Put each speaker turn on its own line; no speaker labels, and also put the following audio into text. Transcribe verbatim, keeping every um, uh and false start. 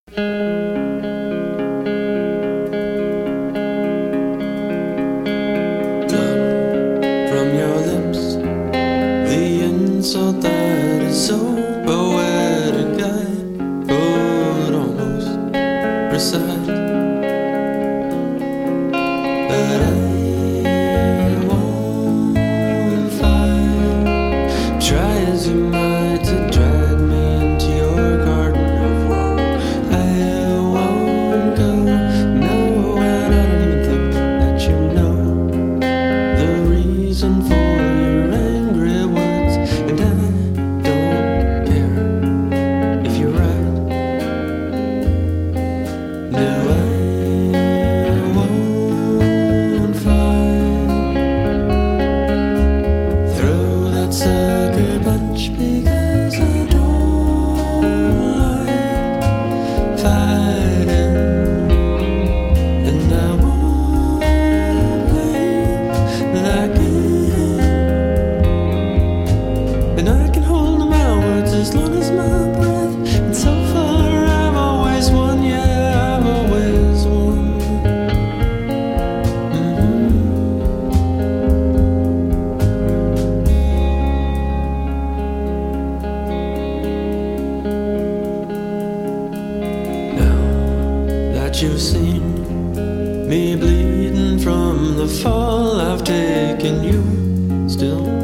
From your lips, the insult that is so poetic, I would almost recite, but I won't fight. Try as you might to drag me into your garden of woe. I won't go, no, and I don't even think that you know the reason for your angry words, and I don't care if you're right. No, I won't fight. Throw that sucker punch because I don't like fighting, and I won't play that game. And I can hold my words as long as my breath, and so far I've always won, yeah, I've always won. Mhm. Now that you've seen me bleeding from the fall I've taken, you still